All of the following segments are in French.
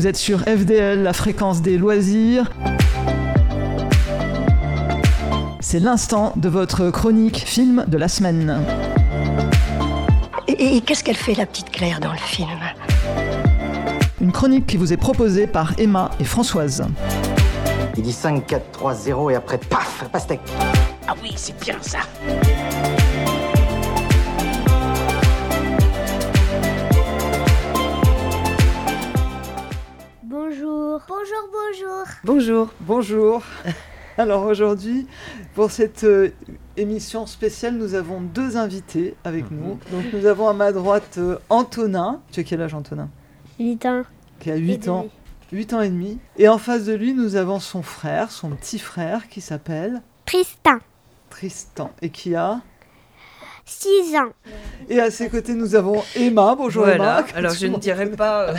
Vous êtes sur FDL, la fréquence des loisirs. C'est l'instant de votre chronique film de la semaine. Et qu'est-ce qu'elle fait, la petite Claire, dans le film ? Une chronique qui vous est proposée par Emma et Françoise. Il dit 5, 4, 3, 0 et après, paf, pastèque. Ah oui, c'est bien ça. Bonjour. Bonjour, bonjour. Bonjour. Bonjour. Alors aujourd'hui, pour cette émission spéciale, nous avons deux invités avec nous. Donc nous avons à ma droite Antonin. Tu as quel âge, Antonin ? 8 ans. Qui a 8 ans. 8 ans et demi. Et en face de lui, nous avons son frère, son petit frère, qui s'appelle Tristan. Et qui a 6 ans. Et à ses côtés, nous avons Emma. Bonjour voilà. Emma. Alors je ne dirai pas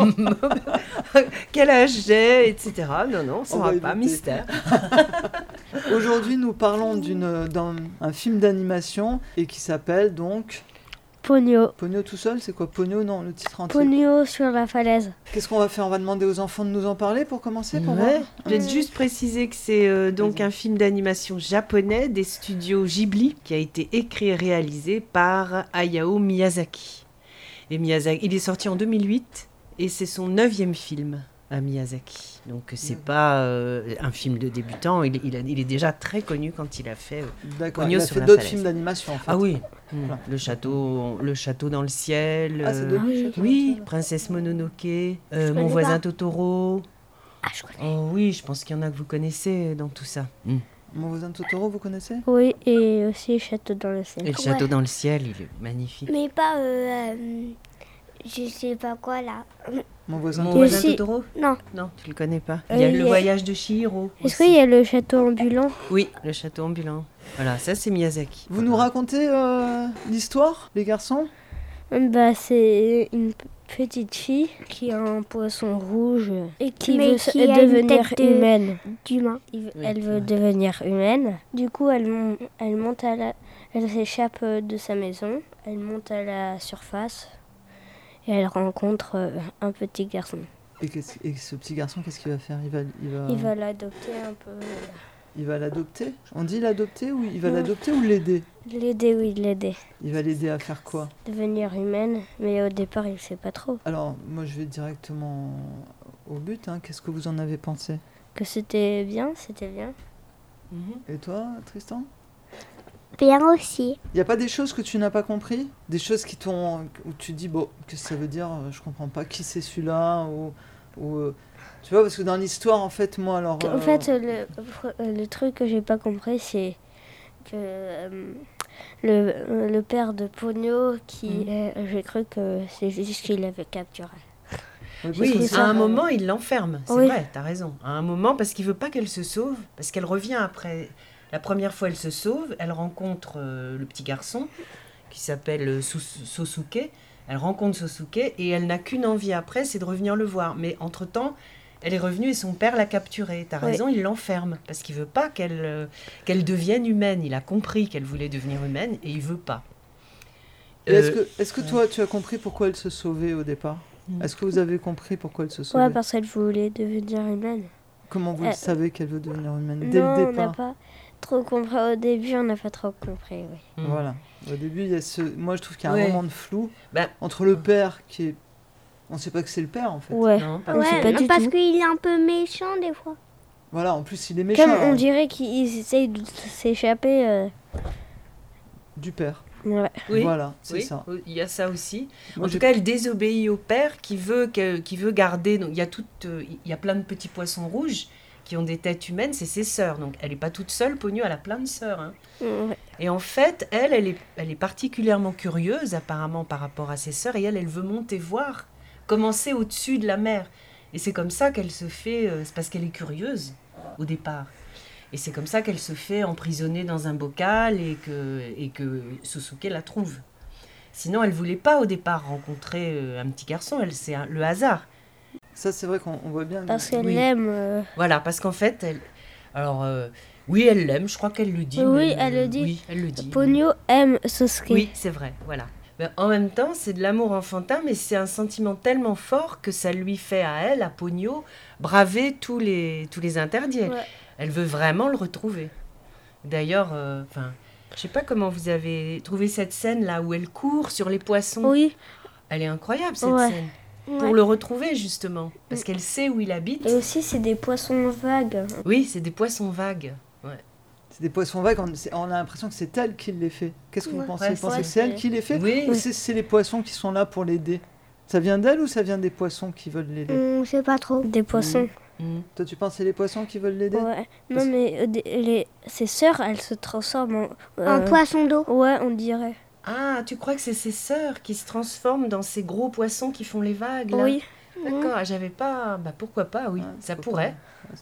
quel âge j'ai, etc. Non, ça ne sera pas mystère. Aujourd'hui, nous parlons d'un film d'animation et qui s'appelle donc... Ponyo. Ponyo tout seul, c'est quoi Ponyo, non, le titre entier. Ponyo sur la falaise. Qu'est-ce qu'on va faire ? On va demander aux enfants de nous en parler pour commencer, pour voir. Je vais juste préciser que c'est donc un film d'animation japonais des studios Ghibli qui a été écrit et réalisé par Hayao Miyazaki. Et Miyazaki, il est sorti en 2008 et c'est son 9e film à Miyazaki. Donc c'est pas un film de débutant, il est déjà très connu quand il a fait D'accord, Ponyo il a sur fait la d'autres falaise. films d'animation en fait. Ah oui, Voilà. le château dans le ciel. Ah, c'est d'autres châteaux dans le oui, ciel. Princesse Mononoke, Mon connais voisin pas. Totoro. Ah, je connais. Oh oui, je pense qu'il y en a que vous connaissez dans tout ça. Mon voisin Totoro, vous connaissez ? Oui, et aussi Château dans le Et ciel. le château dans le ciel, il est magnifique. Mais pas, je sais pas quoi là. Mon voisin Mon Totoro. voisin aussi- Totoro Non. Non, tu le connais pas. Il y a il le y a- voyage de Chihiro. Est-ce aussi. qu'il y a le château ambulant ? Oui, le château ambulant. Voilà, ça c'est Miyazaki. Vous nous racontez l'histoire, les garçons ? Bah, c'est une petite fille qui a un poisson rouge et qui Mais veut qui a une devenir tête de- humaine. d'humain. Elle veut devenir humaine. Du coup, elle monte elle s'échappe de sa maison. Elle monte à la surface et elle rencontre un petit garçon. Et ce petit garçon, qu'est-ce qu'il va faire ? Il va l'adopter un peu. Il va l'adopter ? On dit l'adopter ou il va Non. l'adopter ou l'aider ? L'aider. Il va l'aider à faire quoi ? Devenir humaine, mais au départ, il sait pas trop. Alors, moi je vais directement au but. Qu'est-ce que vous en avez pensé ? Que c'était bien. Et toi, Tristan ? Bien aussi. Il n'y a pas des choses que tu n'as pas compris ? Des choses où tu dis, bon, qu'est-ce que ça veut dire ? Je comprends pas qui c'est celui-là ou tu vois, parce que dans l'histoire, en fait, moi, alors... En fait, le truc que j'ai pas compris, c'est que le père de Ponyo, j'ai cru que c'est juste qu'il l'avait capturé. Oui, trouve à ça- un moment, il l'enferme. C'est Oui. vrai, t'as raison. À un moment, parce qu'il veut pas qu'elle se sauve, parce qu'elle revient après. La première fois, elle se sauve, elle rencontre le petit garçon qui s'appelle Sosuke. Elle rencontre Sosuke et elle n'a qu'une envie après, c'est de revenir le voir. Mais entre-temps, elle est revenue et son père l'a capturée. T'as Oui. raison, il l'enferme parce qu'il veut pas qu'elle devienne humaine. Il a compris qu'elle voulait devenir humaine et il veut pas. Et est-ce que toi, tu as compris pourquoi elle se sauvait au départ ? Est-ce que vous avez compris pourquoi elle se sauvait ? Ouais, parce qu'elle voulait devenir humaine. Comment vous savez qu'elle veut devenir humaine ? Non, Dès le on n'a départ. pas trop compris. Au début, on n'a pas trop compris, oui. Voilà. Au début, il y a moi, je trouve qu'il y a Ouais. un moment de flou Ben, entre le père qui est... On ne sait pas que c'est le père, en fait. Ouais, non, on sait pas du parce tout. qu'il est un peu méchant des fois. Voilà, en plus, il est méchant. Comme on hein, dirait qu'ils essayent de s'échapper. Du père. Ouais. oui. Voilà, c'est Oui, ça. il y a ça aussi. Moi, En j'ai- tout cas, elle désobéit au père qui veut garder. Donc, il y a plein de petits poissons rouges qui ont des têtes humaines, c'est ses sœurs. Donc, elle n'est pas toute seule. Ponyo, elle a plein de sœurs. Hein. Ouais. Et en fait, elle est particulièrement curieuse, apparemment, par rapport à ses sœurs. Et elle veut monter voir, commencer au-dessus de la mer. Et c'est comme ça qu'elle se fait. C'est parce qu'elle est curieuse au départ. Et c'est comme ça qu'elle se fait emprisonner dans un bocal et que Sosuke la trouve. Sinon, elle voulait pas au départ rencontrer un petit garçon. C'est le hasard. Ça, c'est vrai qu'on voit bien. Parce qu'elle Oui. l'aime. Voilà, parce qu'en fait, oui, elle l'aime. Je crois qu'elle le dit. Oui, même, elle le dit. Oui, elle le dit. Ponyo aime Sosuke. Oui, c'est vrai. Voilà. Ben, en même temps, c'est de l'amour enfantin, mais c'est un sentiment tellement fort que ça lui fait à elle, à Pogno, braver tous les interdits. Elle veut vraiment le retrouver. D'ailleurs, je sais pas comment vous avez trouvé cette scène là où elle court sur les poissons. Oui. Elle est incroyable cette scène. Pour le retrouver justement, parce qu'elle sait où il habite. Et aussi, c'est des poissons vagues. Oui, c'est des poissons vagues. Ouais. C'est des poissons vagues, on a l'impression que c'est elle qui les fait. Qu'est-ce que vous pensez? Vous pensez que c'est elle qui les fait? Oui. Ou c'est les poissons qui sont là pour l'aider? Ça vient d'elle ou ça vient des poissons qui veulent l'aider? Je sais pas trop. Des poissons. Toi, tu penses que c'est les poissons qui veulent l'aider? Ouais. Non, mais ses sœurs, elles se transforment En poisson d'eau. Ouais, on dirait. Ah, tu crois que c'est ses sœurs qui se transforment dans ces gros poissons qui font les vagues là? Oui. D'accord, j'avais pas... Bah pourquoi pas, oui, ça pourrait.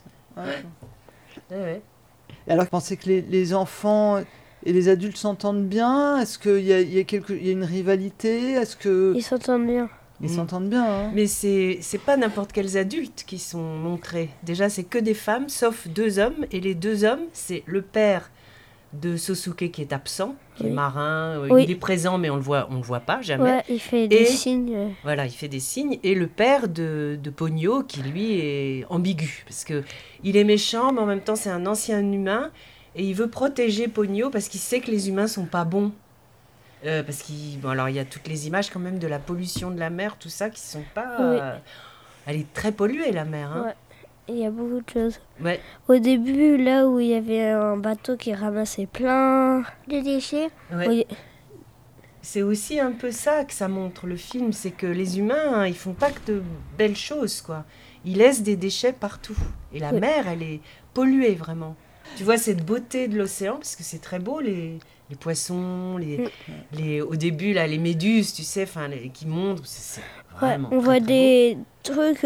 Ouais. Et alors, vous pensez que les enfants et les adultes s'entendent bien? Est-ce qu'il y a une rivalité? Est-ce que... Ils s'entendent bien. Ils s'entendent bien, hein. Mais c'est pas n'importe quels adultes qui sont montrés. Déjà, c'est que des femmes, sauf 2 hommes. Et les 2 hommes, c'est le père de Sosuke qui est absent, qui est marin. Il est présent, mais on le voit pas, jamais. Ouais, il fait des signes. Voilà, il fait des signes. Et le père de Pogno, qui lui est ambigu. Parce que il est méchant, mais en même temps, c'est un ancien humain. Et il veut protéger Pogno parce qu'il sait que les humains sont pas bons. Parce alors il y a toutes les images quand même de la pollution de la mer, tout ça, qui sont pas... Elle est très polluée, la mer. Hein. Ouais. Il y a beaucoup de choses. Ouais. Au début, là où il y avait un bateau qui ramassait plein de déchets. Ouais. Oui. C'est aussi un peu ça que ça montre, le film. C'est que les humains, ils font pas que de belles choses, quoi. Ils laissent des déchets partout. Et la mer, elle est polluée, vraiment. Tu vois cette beauté de l'océan, parce que c'est très beau, les poissons, au début, là, les méduses, tu sais, qui montent. C'est vraiment on voit des trucs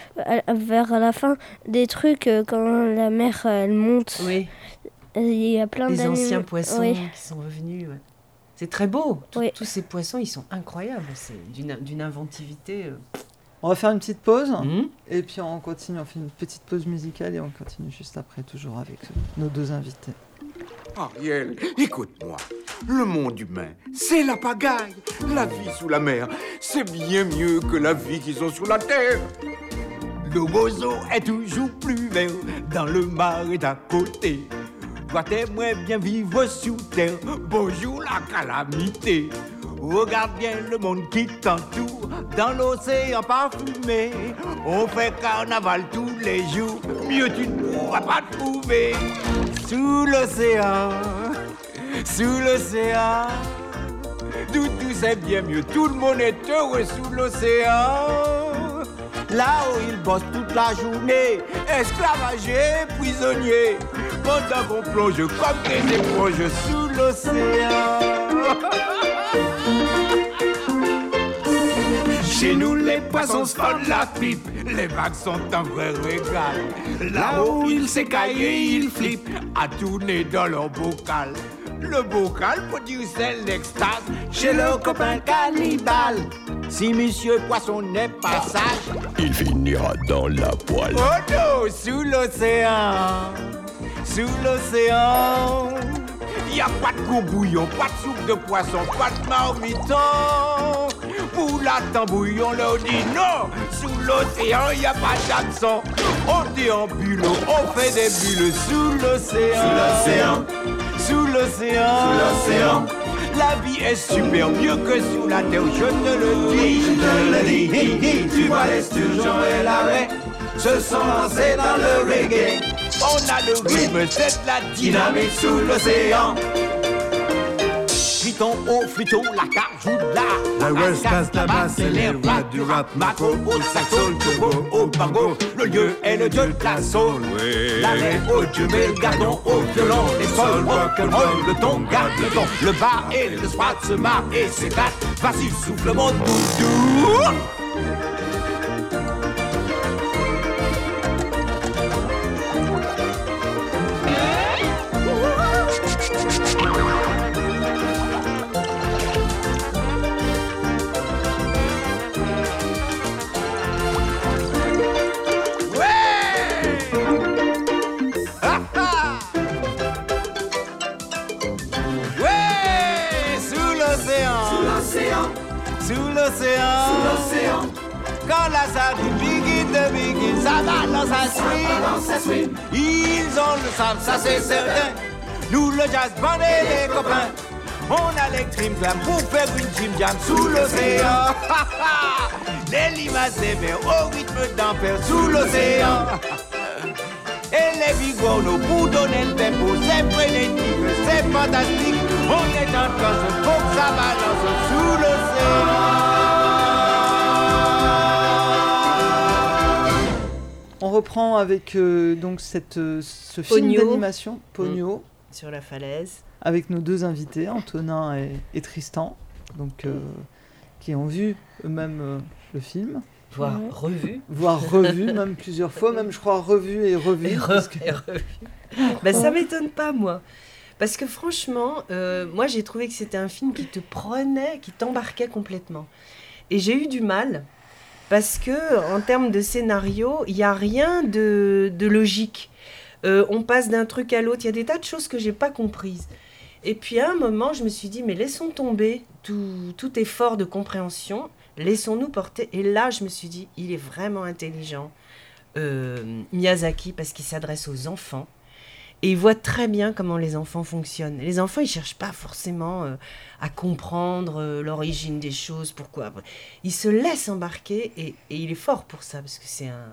vers la fin, des trucs quand la mer elle monte. Oui. Il y a plein des anciens poissons qui sont revenus. Ouais. C'est très beau. Tous ces poissons, ils sont incroyables. C'est d'une inventivité. On va faire une petite pause et puis on continue. On fait une petite pause musicale et on continue juste après, toujours avec nos 2 invités. Ariel, écoute-moi. Le monde humain, c'est la pagaille. La vie sous la mer, c'est bien mieux que la vie qu'ils ont sur la terre. Le roseau est toujours plus vert dans le marais d'à côté. Toi, t'aimerais bien vivre sous terre. Bonjour la calamité. Regarde bien le monde qui t'entoure dans l'océan parfumé. On fait carnaval tous les jours, mieux tu ne pourras pas trouver. Sous l'océan, tout c'est bien mieux. Tout le monde est heureux sous l'océan. Là où ils bossent toute la journée, esclavagés, prisonniers, pendant qu'on plonge comme des éponges sous l'océan. Chez nous, les poissons se font de la pipe, les vagues sont un vrai régal. Là-haut, ils s'écaillent et ils flippent, à tourner dans leur bocal. Le bocal produit l'extase chez le copain cannibale. Si monsieur poisson n'est pas sage, il finira dans la poêle. Oh non, sous l'océan, y a pas de courbouillon, pas de soupe de poisson, pas de marmiton. Pour la tambouillon, leur dit non. Sous l'océan, y a pas d'hameçon. On déambule, on fait des bulles sous l'océan. Sous l'océan. La vie est super mieux que sous la terre, je te le dis. Tu vois les sturgeons et l'arrêt se sont lancés dans le reggae. On a le rythme, c'est de la dynamique sous l'océan. Friton, la cajou là. La West Coast, la basse, c'est les rats du rap. Macro, au saxo, turbo, au bango. Le lieu est le dieu de la soul. La main au jumé, le gardon au violon. Les sols, rock'n'roll, le ton, garde le ton. Le bas et le spot se marrent et s'éclatent. Vas-y, souffle mon doudou. sous l'océan. Quand la sardine begin, ça balance à swing. Ils ont le sable, ça c'est certain. Nous le jazz band et les copains, on a les trim clam pour faire une gym jam sous l'océan. Les limaces des mers au rythme d'enfer sous l'océan. Et les bigorneaux pour donner le tempo, c'est frénétique, c'est fantastique. On est en transe, faut que ça balance sous l'océan. On reprend avec donc ce film Pogno. d'animation, Pogno, Sur la falaise. avec nos deux invités, Antonin et Tristan, donc, qui ont vu eux-mêmes le film, Voire revu. voire revu même plusieurs fois, même je crois revu et revu. parce que- Et revu. Ben, ça m'étonne pas, moi. Parce que franchement, moi j'ai trouvé que c'était un film qui te prenait, qui t'embarquait complètement. Et j'ai eu du mal, parce que en termes de scénario, il n'y a rien de logique. On passe d'un truc à l'autre, il y a des tas de choses que j'ai pas comprises. Et puis à un moment, je me suis dit, mais laissons tomber tout effort de compréhension, laissons-nous porter. Et là, je me suis dit, il est vraiment intelligent, Miyazaki, parce qu'il s'adresse aux enfants. Et il voit très bien comment les enfants fonctionnent. Les enfants, ils ne cherchent pas forcément à comprendre l'origine des choses, pourquoi. Ils se laissent embarquer et il est fort pour ça, parce que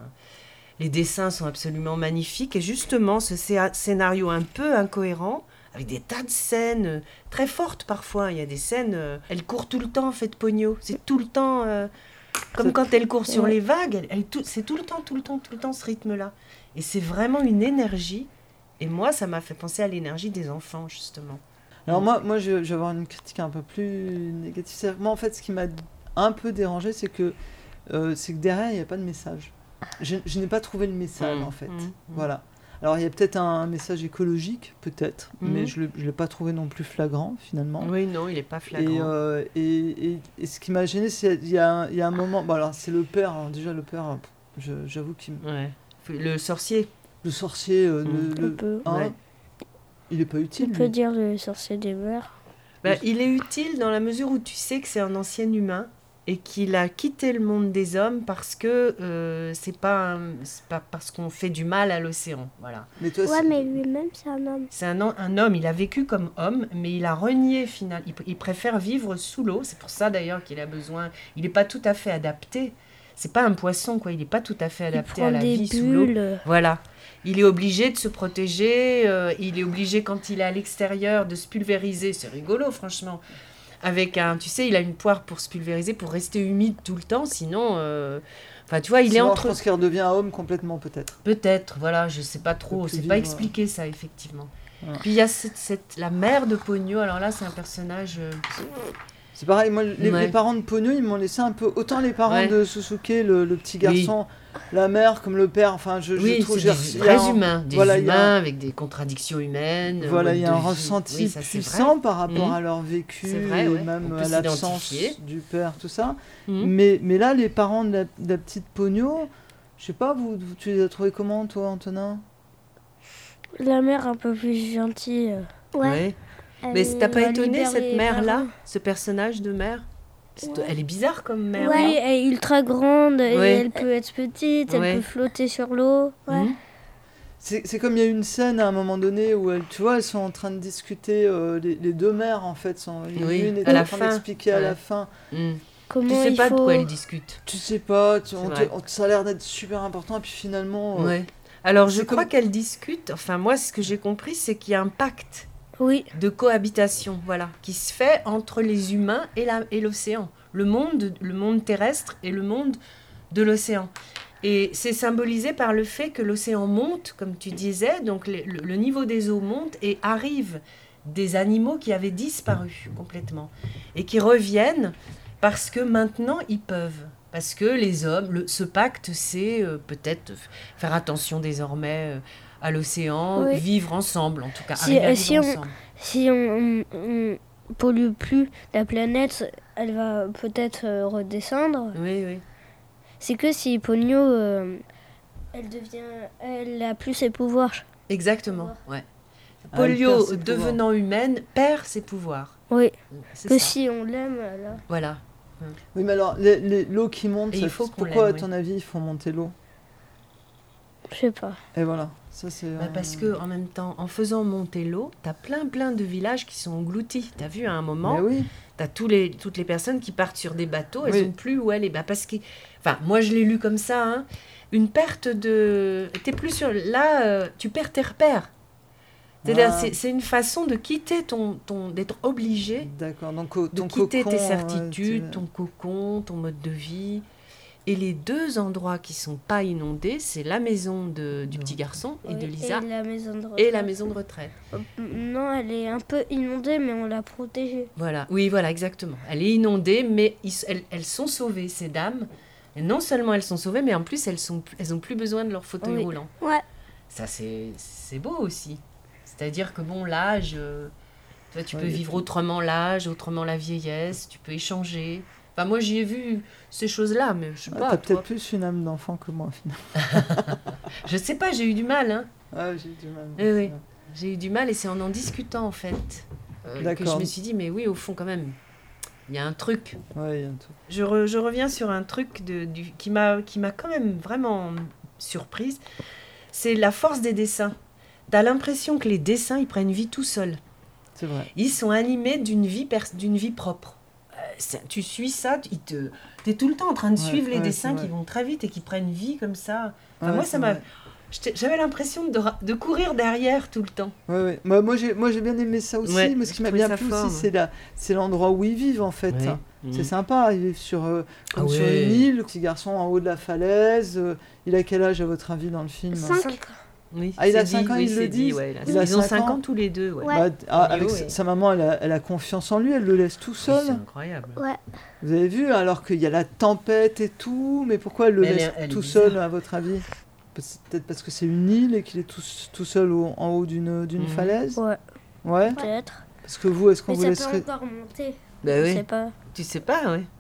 les dessins sont absolument magnifiques. Et justement, ce scénario un peu incohérent, avec des tas de scènes très fortes parfois. Il y a des scènes, elle court tout le temps, en fait, Pogno. C'est tout le temps, comme quand elle court sur les vagues, c'est tout le temps ce rythme-là. Et c'est vraiment une énergie. Et moi, ça m'a fait penser à l'énergie des enfants, justement. Alors moi je vais avoir une critique un peu plus négative. C'est-à-dire que moi, en fait, ce qui m'a un peu dérangé, c'est que derrière, il n'y a pas de message. Je n'ai pas trouvé le message, en fait. Voilà. Alors, il y a peut-être un message écologique, peut-être, mais je ne l'ai pas trouvé non plus flagrant, finalement. Oui, non, il n'est pas flagrant. Et ce qui m'a gêné, c'est qu'il y a un moment... Bon, alors, c'est le père. Alors, déjà, le père, j'avoue qu'il... Ouais. Le sorcier. Le sorcier, Ouais. il n'est pas utile. Tu peux dire le sorcier des mers. Ben, il est utile dans la mesure où tu sais que c'est un ancien humain et qu'il a quitté le monde des hommes parce que c'est pas parce qu'on fait du mal à l'océan. Voilà. Mais toi, Ouais, mais lui-même, c'est un homme. C'est un homme, il a vécu comme homme, mais il a renié finalement. Il préfère vivre sous l'eau. C'est pour ça d'ailleurs qu'il a besoin. Il n'est pas tout à fait adapté. C'est pas un poisson, quoi. Il n'est pas tout à fait adapté à la vie sous l'eau. Voilà. Il est obligé de se protéger. Il est obligé, quand il est à l'extérieur, de se pulvériser. C'est rigolo, franchement. Avec tu sais, il a une poire pour se pulvériser, pour rester humide tout le temps. Sinon, tu vois, il est entre... Je pense qu'il redevient un homme complètement, peut-être. Peut-être, voilà, je sais pas trop. C'est pas expliqué, ça, effectivement. Ouais. Puis il y a la mère de Pogno. Alors là, c'est un personnage... C'est pareil, moi, les parents de Pogno, ils m'ont laissé un peu... Autant les parents de Susuke, le petit garçon, la mère comme le père, enfin, je trouve... C'est des vrais humains, humains avec des contradictions humaines. Voilà, il y a un ressenti puissant par rapport à leur vécu, et même à l'absence du père, tout ça. Mais là, les parents de la petite Pogno, je sais pas, tu les as trouvés comment, toi, Antonin? La mère un peu plus gentille. Ouais. Mais t'as pas étonné cette mère-là, ce personnage de mère? Elle est bizarre comme mère. Oui, elle est ultra grande, et elle peut être petite, elle peut flotter sur l'eau. Ouais. C'est comme il y a une scène à un moment donné où elles sont en train de discuter, les deux mères en fait, une est en train d'expliquer à la fin. Comment tu sais pas de quoi elles discutent. Tu sais pas, ça a l'air d'être super important et puis finalement... Alors je crois qu'elles discutent, enfin moi ce que j'ai compris c'est qu'il y a un pacte. De cohabitation, voilà, qui se fait entre les humains et l'océan. Le monde terrestre et le monde de l'océan. Et c'est symbolisé par le fait que l'océan monte, comme tu disais, donc le niveau des eaux monte et arrivent des animaux qui avaient disparu complètement et qui reviennent parce que maintenant ils peuvent. Parce que les hommes, ce pacte, c'est peut-être faire attention désormais... à l'océan, vivre ensemble en tout cas. Si on pollue plus la planète, elle va peut-être redescendre. Oui. C'est que si Pogno, elle a plus ses pouvoirs. Exactement, ouais. Pogno, devenant humaine, perd ses pouvoirs. Oui, que si on l'aime, là. Voilà. Oui, mais alors, l'eau qui monte, Et il faut qu'on pourquoi, à l'aime, ton avis, ils font monter l'eau? Je sais pas. Et voilà, ça c'est... Parce que en même temps, en faisant monter l'eau, t'as plein de villages qui sont engloutis. T'as vu à un moment, Mais oui, t'as toutes les personnes qui partent sur des bateaux, elles Oui. n'ont plus où aller. Parce que, enfin, moi je l'ai lu comme ça, hein, une perte de... T'es plus sur... Là, tu perds tes repères. C'est-à-dire, c'est une façon de quitter d'être obligé d'accord, donc de ton quitter cocon, tes certitudes, tu- ton cocon, ton mode de vie. Et les deux endroits qui sont pas inondés, c'est la maison du petit garçon et de Oui, Lisa Et la maison de retraite. et la maison de retraite. Non, elle est un peu inondée, mais on l'a protégée. Voilà, oui, voilà, exactement. Elle est inondée, mais elles sont sauvées, ces dames. Et non seulement elles sont sauvées, mais en plus, elles ont plus besoin de leur fauteuil Oui. roulant. Ouais. Ça, c'est beau aussi. C'est-à-dire que bon, l'âge, tu peux vivre autrement l'âge, autrement la vieillesse, tu peux échanger. Enfin, moi, j'y ai vu ces choses-là, mais je sais pas. T'as toi. peut-être plus une âme d'enfant que moi, finalement. Je sais pas, j'ai eu du mal, hein. Ah, j'ai eu du mal. Oui, oui. J'ai eu du mal et c'est en discutant, en fait, que je D'accord. me suis dit, mais oui, au fond, quand même, il y a un truc. Ouais, il y a un truc. Je reviens sur un truc qui m'a quand même vraiment surprise. C'est la force des dessins. T'as l'impression que les dessins, ils prennent vie tout seuls. C'est vrai. Ils sont animés d'une vie propre. Tu suis ça, t'es tout le temps en train de Ouais, suivre les ouais, dessins c'est qui vrai. vont très vite et qui prennent vie comme ça. Enfin, Ouais, moi, c'est ça m'a... vrai. J'avais l'impression de courir derrière tout le temps. Ouais, ouais. Moi, j'ai bien aimé ça aussi. Ouais, mais ce qui m'a je trouvais bien ça plu fort, aussi, moi. c'est l'endroit où ils vivent, en fait. Ouais. C'est sympa, ils vivent comme sur ouais. une île, le petit garçon en haut de la falaise. Il a quel âge, à votre avis, dans le film? 5. Oui, Ah, il a c'est 5 ans, oui, ils le c'est dit, disent. ouais, Il a ils ont 5 5 ans. ans tous les deux. Ouais. Ouais. Avec Léo, sa maman, elle a confiance en lui, elle le laisse tout Oui, seul. c'est incroyable. Ouais. Vous avez vu, alors qu'il y a la tempête et tout, mais pourquoi elle le Mais elle laisse est- elle est tout bizarre. seul, à votre avis? Peut-être parce que c'est une île et qu'il est tout seul en haut d'une Mhm. falaise? Ouais, Ouais. peut-être. Parce que vous, est-ce qu'on Mais vous ça laisserait... peut encore monter. Bah Je oui. sais pas. Tu sais pas, ouais.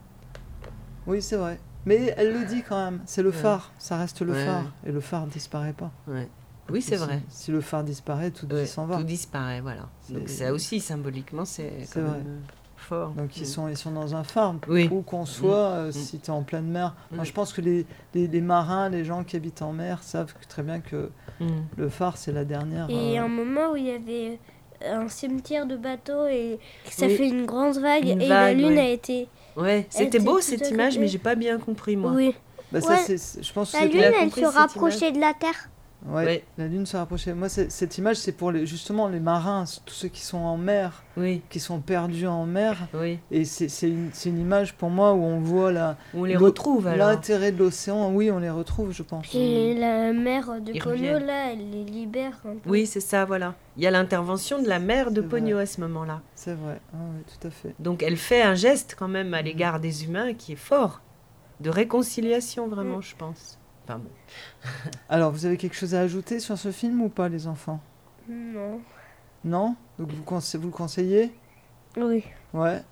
Oui, c'est vrai. Mais elle le dit quand même, c'est le phare, ça reste le Ouais, phare, et le phare disparaît pas. Ouais. Oui, c'est Si- vrai. Si le phare disparaît, tout Ouais, s'en va. tout disparaît, voilà. Donc C'est- ça aussi, symboliquement, c'est C'est quand vrai. même fort. Donc ils Mm. sont dans un phare, Oui. où qu'on soit, si tu es en pleine mer. Moi, Mm. je pense que les marins, les gens qui habitent en mer, savent très bien que Mm. le phare, c'est la dernière... Et un moment où il y avait un cimetière de bateaux et ça Oui. fait une grande vague Une et la vague, lune ouais. a été... Ouais, c'était était beau tout cette à image, côté. mais j'ai pas bien compris, moi. Oui. Bah, ça, Ouais. je pense que La c'est lune, l'as elle compris, se cette rapprochait de la Terre. Ouais, Ouais. la lune se rapprochait. Moi, cette image, c'est pour justement les marins, tous ceux qui sont en mer, Oui, qui sont perdus en mer. oui. Et c'est une image pour moi où on voit On les l'eau- retrouve alors. l'intérêt de l'océan. Oui, on les retrouve, je pense. Et la mère de Ils Pogno, reviennent. là, elle les libère un peu. Oui, c'est ça, voilà. Il y a l'intervention de la mère de C'est Pogno vrai. à ce moment-là. C'est vrai, ah, oui, tout à fait. Donc elle fait un geste quand même à l'égard des humains qui est fort. De réconciliation, vraiment, je pense. Enfin bon. Alors, vous avez quelque chose à ajouter sur ce film ou pas, les enfants? Non. Non? Donc vous le conseillez? Oui. Ouais,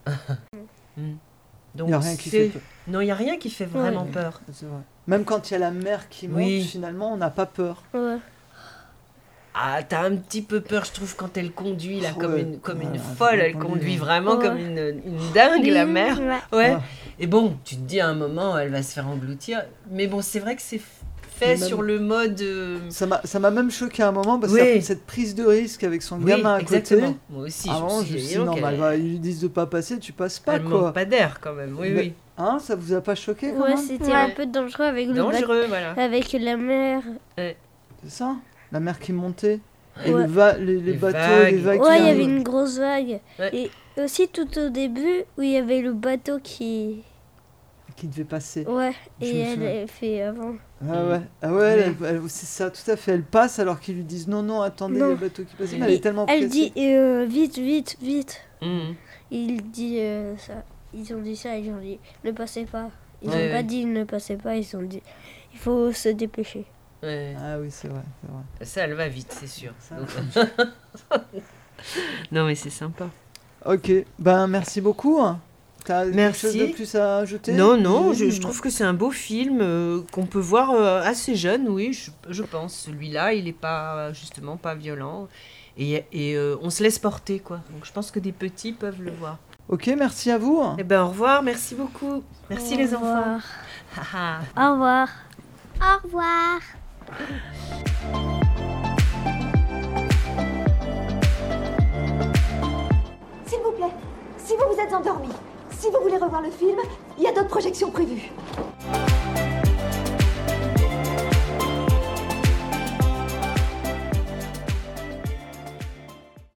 Donc, il n'y a rien qui c'est- fait peur. Non, il n'y a rien qui fait vraiment peur. C'est vrai. Même quand il y a la mer qui monte, Oui. finalement, on n'a pas peur. Ouais. Ah, t'as un petit peu peur, je trouve, quand elle conduit, là, Ouais. comme une Ouais, folle. elle Elle conduit, conduit ouais. vraiment Ouais. comme une dingue, la mère. Ouais. Ouais. Ah. Et bon, tu te dis à un moment, elle va se faire engloutir. Mais bon, c'est vrai que c'est fait Même- sur le mode... Ça m'a même choqué à un moment, parce Oui. que cette prise de risque avec son Oui, gamin à exactement. côté. Moi aussi, Avant, je me je suis me dit, suis dit, non, donc, bah, ils lui disent de pas passer, tu passes pas, elle quoi. manque pas d'air quand même, oui, Mais- oui. Hein, ça vous a pas choqué, quand Ouais, même? c'était Ouais. un peu dangereux avec le bateau, Dangereux, voilà. avec la mer. C'est ça? La mer qui montait. Et Ouais. les Les bateaux, vagues. les vagues Ouais, qui il y avait arrivent. une grosse vague. Ouais. Et aussi tout au début où il y avait le bateau qui... qui devait passer. Ouais, Je et me elle souviens. a fait avant. Ah ouais, c'est ça, tout à fait. Elle passe alors qu'ils lui disent non, non, attendez, il y a Non. le bateau qui passe. Mais elle est tellement Elle pressée. dit vite, vite, vite. Mhm. Il dit ça. Ils ont dit ça, ils ont dit ne passez pas. Ils Ouais, ont ouais. pas dit ne passez pas, ils ont dit il faut se dépêcher. Ouais. Ah oui, c'est vrai, c'est vrai. Ça, elle va vite, c'est sûr. Ça, Donc- non, mais c'est sympa. Ok, ben merci beaucoup. T'as quelque Merci. chose de plus à ajouter? Non, non, Oui, je trouve que c'est un beau film qu'on peut voir assez jeune, oui, je pense. Celui-là, il n'est pas, justement, pas violent. Et on se laisse porter, quoi. Donc je pense que des petits peuvent le voir. Ok, merci à vous. Eh ben, au revoir, merci beaucoup. Merci les enfants. Au revoir. Au revoir. S'il vous plaît, si vous vous êtes endormi, si vous voulez revoir le film, il y a d'autres projections prévues.